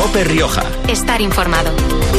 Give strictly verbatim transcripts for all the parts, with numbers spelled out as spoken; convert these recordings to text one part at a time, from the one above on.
COPE Rioja. Estar informado.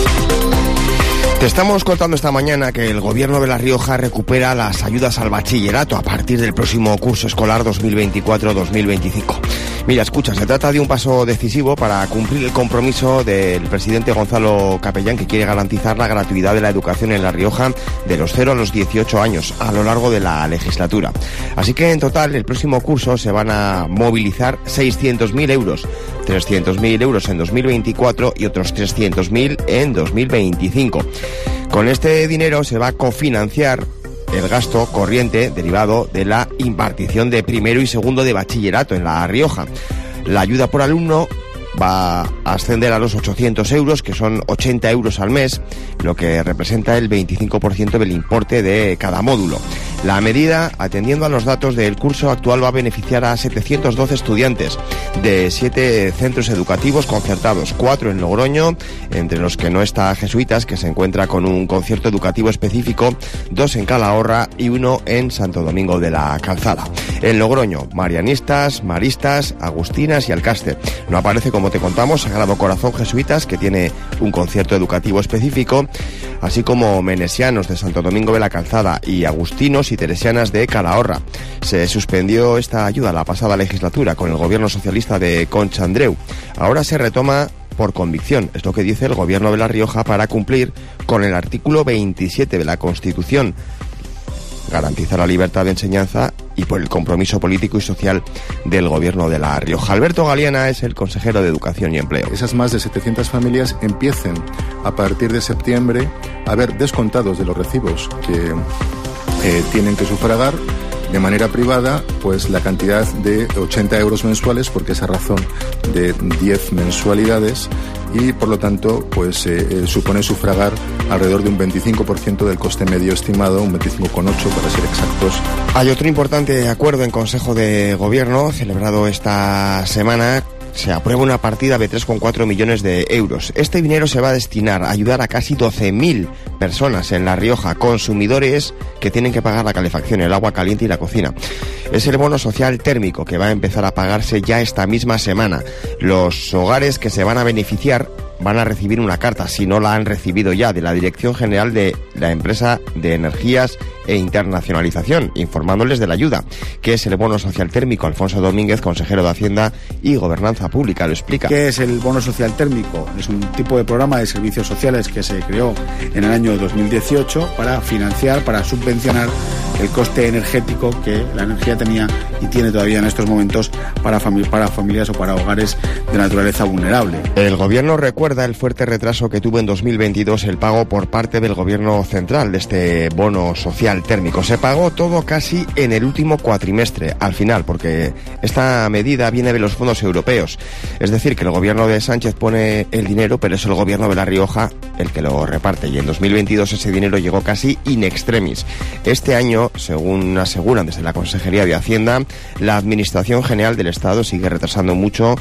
Te estamos contando esta mañana que el Gobierno de La Rioja recupera las ayudas al bachillerato a partir del próximo curso escolar dos mil veinticuatro dos mil veinticinco. Mira, escucha, se trata de un paso decisivo para cumplir el compromiso del presidente Gonzalo Capellán, que quiere garantizar la gratuidad de la educación en La Rioja de los cero a los dieciocho años a lo largo de la legislatura. Así que en total el próximo curso se van a movilizar seiscientos mil euros, trescientos mil euros en dos mil veinticuatro y otros trescientos mil en dos mil veinticinco. Con este dinero se va a cofinanciar el gasto corriente derivado de la impartición de primero y segundo de bachillerato en La Rioja. La ayuda por alumno va a ascender a los ochocientos euros, que son ochenta euros al mes, lo que representa el veinticinco por ciento del importe de cada módulo. La medida, atendiendo a los datos del curso actual, va a beneficiar a setecientos doce estudiantes de siete centros educativos concertados, cuatro en Logroño, entre los que no está Jesuitas, que se encuentra con un concierto educativo específico, dos en Calahorra y uno en Santo Domingo de la Calzada. En Logroño, marianistas, maristas, agustinas y alcaste. No aparece, como te contamos, Sagrado Corazón Jesuitas, que tiene un concierto educativo específico, así como menesianos de Santo Domingo de la Calzada y agustinos y teresianas de Calahorra. Se suspendió esta ayuda la pasada legislatura con el gobierno socialista de Concha Andreu. Ahora se retoma por convicción, es lo que dice el Gobierno de La Rioja, para cumplir con el artículo veintisiete de la Constitución, garantizar la libertad de enseñanza y por el compromiso político y social del Gobierno de La Rioja. Alberto Galiana es el consejero de Educación y Empleo. Esas más de setecientas familias empiecen a partir de septiembre a ver descontados de los recibos que eh, tienen que sufragar de manera privada, pues la cantidad de ochenta euros mensuales, porque esa razón de diez mensualidades, y por lo tanto pues eh, eh, supone sufragar alrededor de un veinticinco por ciento del coste medio estimado, un veinticinco coma ocho para ser exactos. Hay otro importante acuerdo en Consejo de Gobierno celebrado esta semana. Se aprueba una partida de tres coma cuatro millones de euros. Este dinero se va a destinar a ayudar a casi doce mil personas en La Rioja, consumidores que tienen que pagar la calefacción, el agua caliente y la cocina. Es el bono social térmico que va a empezar a pagarse ya esta misma semana. Los hogares que se van a beneficiar van a recibir una carta, si no la han recibido ya, de la Dirección General de la Empresa de Energías e Internacionalización, informándoles de la ayuda, que es el bono social térmico. Alfonso Domínguez, consejero de Hacienda y Gobernanza Pública, lo explica. ¿Qué es el bono social térmico? Es un tipo de programa de servicios sociales que se creó en el año dos mil dieciocho para financiar, para subvencionar el coste energético que la energía tenía y tiene todavía en estos momentos para, fami- para familias o para hogares de naturaleza vulnerable. El Gobierno recuerda el fuerte retraso que tuvo en dos mil veintidós el pago por parte del Gobierno central de este bono social térmico. Se pagó todo casi en el último cuatrimestre, al final, porque esta medida viene de los fondos europeos. Es decir, que el Gobierno de Sánchez pone el dinero, pero es el Gobierno de La Rioja el que lo reparte, y en dos mil veintidós ese dinero llegó casi in extremis. Este año, según aseguran desde la Consejería de Hacienda, la Administración General del Estado sigue retrasando mucho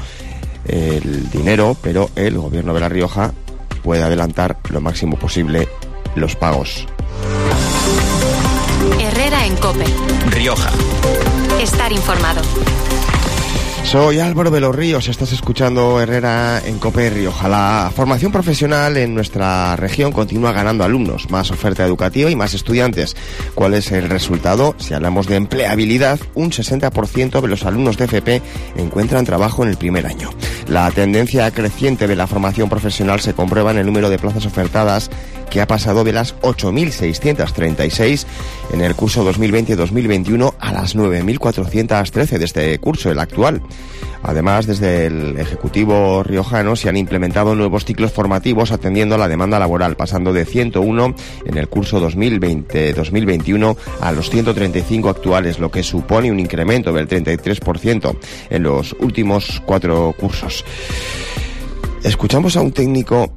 el dinero, pero el Gobierno de La Rioja puede adelantar lo máximo posible los pagos. Herrera en COPE. Rioja. Estar informado. Soy Álvaro de los Ríos, estás escuchando Herrera en COPE Rioja. La formación profesional en nuestra región continúa ganando alumnos, más oferta educativa y más estudiantes. ¿Cuál es el resultado? Si hablamos de empleabilidad, un sesenta por ciento de los alumnos de F P encuentran trabajo en el primer año. La tendencia creciente de la formación profesional se comprueba en el número de plazas ofertadas, que ha pasado de las ocho mil seiscientos treinta y seis en el curso dos mil veinte dos mil veintiuno a las nueve mil cuatrocientos trece de este curso, el actual. Además, desde el Ejecutivo riojano se han implementado nuevos ciclos formativos atendiendo a la demanda laboral, pasando de ciento uno en el curso dos mil veinte dos mil veintiuno a los ciento treinta y cinco actuales, lo que supone un incremento del treinta y tres por ciento en los últimos cuatro cursos. Escuchamos a un técnico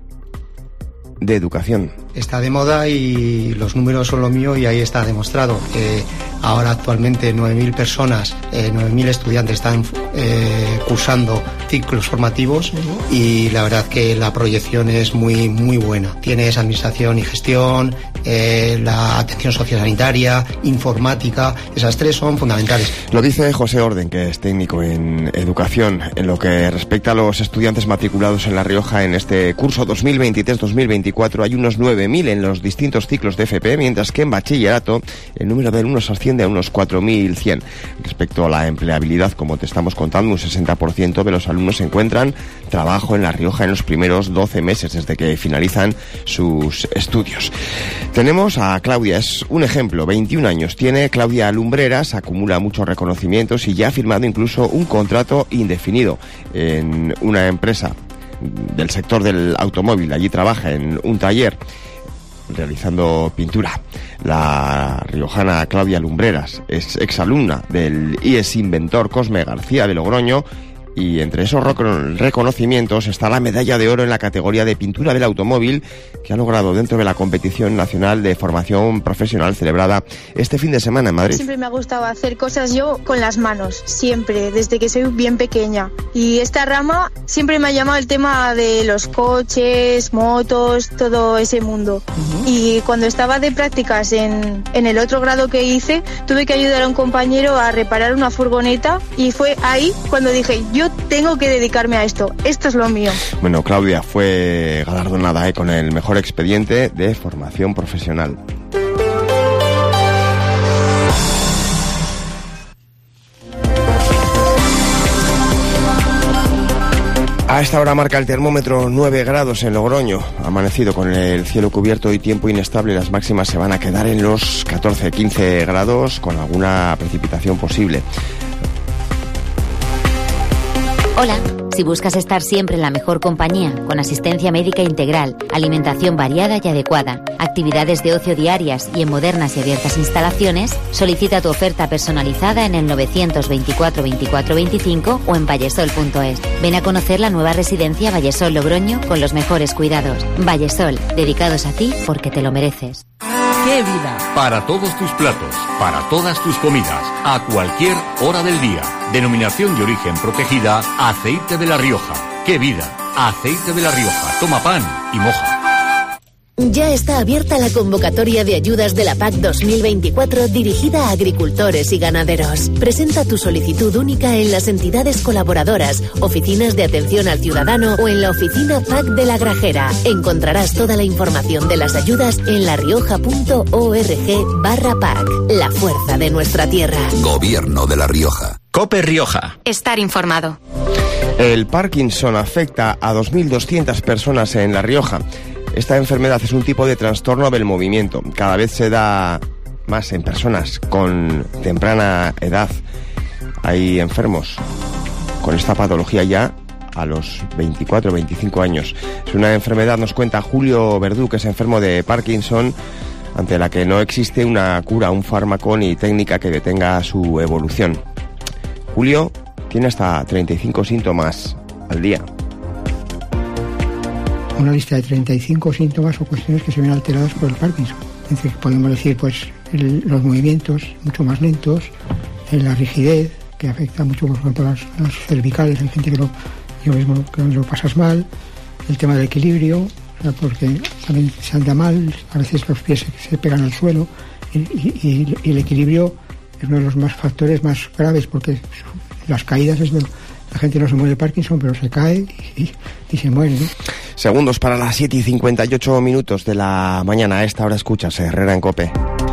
de educación. Está de moda y los números son lo mío, y ahí está demostrado. Eh, Ahora actualmente nueve mil personas, eh, nueve mil estudiantes están eh, cursando ciclos formativos y la verdad que la proyección es muy, muy buena. Tienes administración y gestión, eh, la atención sociosanitaria, informática, esas tres son fundamentales. Lo dice José Orden, que es técnico en educación. En lo que respecta a los estudiantes matriculados en La Rioja en este curso dos mil veintitrés dos mil veinticuatro, hay unos nueve mil en los distintos ciclos de F P, mientras que en bachillerato el número de alumnos asciende a unos cuatro mil cien. Respecto a la empleabilidad, como te estamos contando, un sesenta por ciento de los alumnos encuentran trabajo en La Rioja en los primeros doce meses desde que finalizan sus estudios. Tenemos a Claudia, es un ejemplo, veintiún años tiene Claudia Lumbreras, acumula muchos reconocimientos y ya ha firmado incluso un contrato indefinido en una empresa del sector del automóvil. Allí trabaja en un taller realizando pintura. La riojana Claudia Lumbreras es exalumna del I E S Inventor Cosme García de Logroño, y entre esos reconocimientos está la medalla de oro en la categoría de pintura del automóvil que ha logrado dentro de la competición nacional de formación profesional celebrada este fin de semana en Madrid. Siempre me ha gustado hacer cosas yo con las manos, siempre, desde que soy bien pequeña. Y esta rama siempre me ha llamado el tema de los coches, motos, todo ese mundo. Uh-huh. Y cuando estaba de prácticas en, en el otro grado que hice, tuve que ayudar a un compañero a reparar una furgoneta y fue ahí cuando dije, yo Yo tengo que dedicarme a esto, esto es lo mío. Bueno, Claudia fue galardonada eh, con el mejor expediente de formación profesional. A esta hora marca el termómetro nueve grados en Logroño. Ha amanecido con el cielo cubierto y tiempo inestable. Las máximas se van a quedar en los catorce a quince grados con alguna precipitación posible. Hola, si buscas estar siempre en la mejor compañía, con asistencia médica integral, alimentación variada y adecuada, actividades de ocio diarias y en modernas y abiertas instalaciones, solicita tu oferta personalizada en el novecientos veinticuatro veinticuatro veinticinco o en vallesol punto es. Ven a conocer la nueva residencia Vallesol Logroño con los mejores cuidados. Vallesol, dedicados a ti porque te lo mereces. ¡Qué vida! Para todos tus platos, para todas tus comidas, a cualquier hora del día. Denominación de origen protegida, Aceite de La Rioja. ¡Qué vida! Aceite de La Rioja. Toma pan y moja. Ya está abierta la convocatoria de ayudas de la P A C dos mil veinticuatro dirigida a agricultores y ganaderos. Presenta tu solicitud única en las entidades colaboradoras, oficinas de atención al ciudadano o en la oficina P A C de La Grajera. Encontrarás toda la información de las ayudas en larioja punto org barra P A C. La fuerza de nuestra tierra. Gobierno de La Rioja. COPE Rioja. Estar informado. El Parkinson afecta a dos mil doscientas personas en La Rioja. Esta enfermedad es un tipo de trastorno del movimiento. Cada vez se da más en personas con temprana edad. Hay enfermos con esta patología ya a los veinticuatro veinticinco años. Es una enfermedad, nos cuenta Julio Verdú, que es enfermo de Parkinson, ante la que no existe una cura, un fármaco ni técnica que detenga su evolución. Julio tiene hasta treinta y cinco síntomas al día. Una lista de treinta y cinco síntomas o cuestiones que se ven alteradas por el Parkinson. Es decir, podemos decir, pues, el, los movimientos mucho más lentos, la rigidez, que afecta mucho, por ejemplo, a las, a las cervicales. Hay gente que lo, yo mismo que lo pasas mal. El tema del equilibrio, o sea, porque también se anda mal, a veces los pies se, se pegan al suelo, y, y, y el equilibrio es uno de los más factores más graves, porque las caídas es de, la gente no se muere de Parkinson, pero se cae y, y, y se muere, ¿no? Segundos para las siete y cincuenta y ocho minutos de la mañana. A esta hora escuchas Herrera en COPE.